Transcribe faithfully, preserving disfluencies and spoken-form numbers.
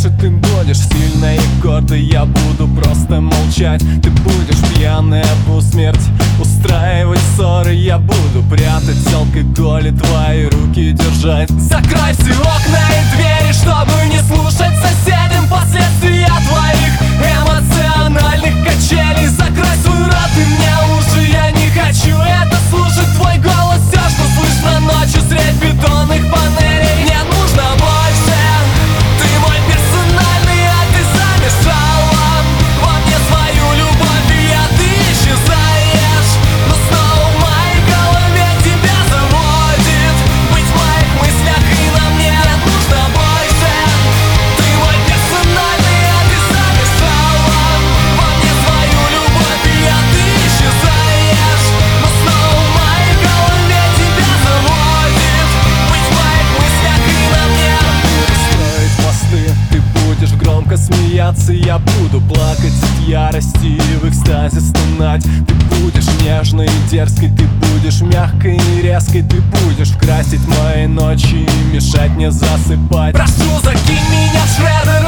дальше ты будешь сильной и гордой, я буду просто молчать. Ты будешь пьяная в усмерть устраивать ссоры, я буду прятать алкоголь и твои руки держать. Закрой все окна и двери, чтобы не слушать соседям последствия твоих эмоциональных качелей. Закрой свой рот и мне уши, я не хочу это слушать. Твой голос все, что слышно ночью средь бетонных панелей. Мне нужно больше, ты мой персональный, а ты замешала во мне свою любовь, и я ты исчезаешь. Но снова в моей голове тебя заводит быть в моих мыслях и на мне. Мне нужно больше, ты мой персональный, а ты замешала во мне свою любовь, и я ты исчезаешь. Но снова в моей голове тебя заводит быть в моих мыслях и на мне. Строить мосты, ты будешь громко смеяться, я буду плакать от ярости и в экстазе стонать. Ты будешь нежной и дерзкой, ты будешь мягкой и резкой, ты будешь красить мои ночи и мешать мне засыпать. Прошу, закинь меня в шредер